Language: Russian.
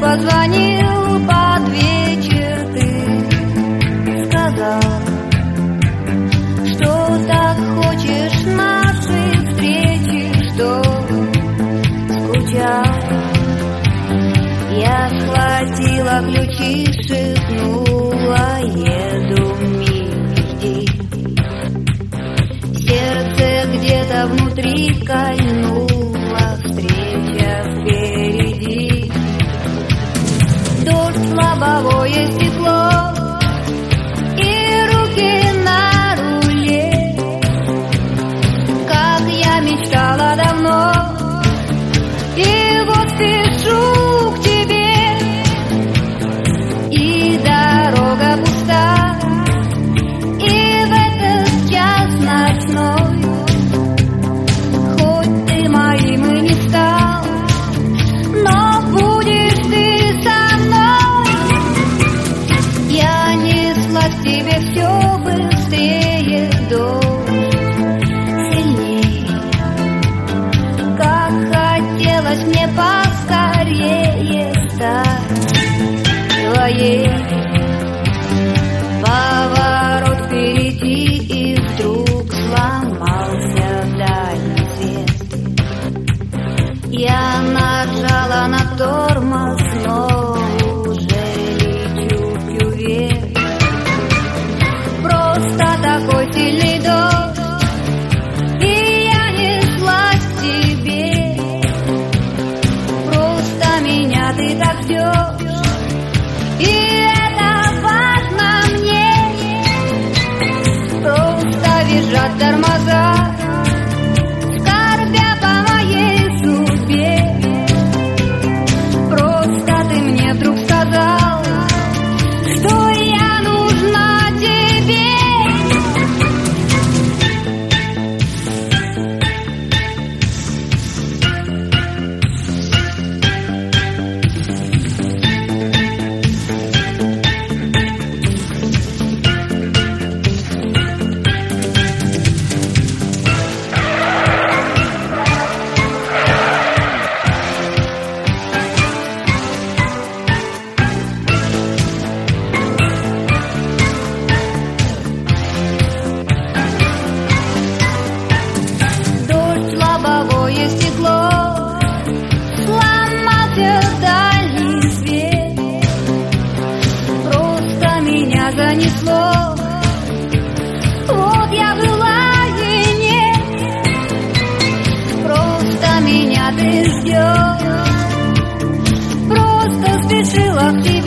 позвонил под вечер, ты сказал, что так хочешь нашей встречи, что скучал. Я схватила ключи, шепнула: еду, милый, жди. Сердце где-то внутри кольнуло, встреча впереди. Дождь, лобовое стекло и руки на руле, как я мечтала давно. И вот спешу к тебе, и дорога пуста, и в этот час ночной, хоть ты моим и не стал, но будешь ты со мной. Я неслась к тебе все быстрее, дождь сильней, как хотелось мне поскорее стать твоей. Поворот впереди, и вдруг сломался дальний свет. Я нажала на тормоз, но уже лечу в кювет. Просто такой сильный дождь, и я неслась к тебе. Просто меня ты так ждешь, и это важно мне. Просто визжат тормоза, скорбя по моей судьбе. Просто ты мне вдруг сказал, что я нужна тебе. Дождь, лобовое стекло, сломался дальний свет. Просто меня занесло, вот я была и нет. Просто меня ты ждешь, просто спешила к тебе.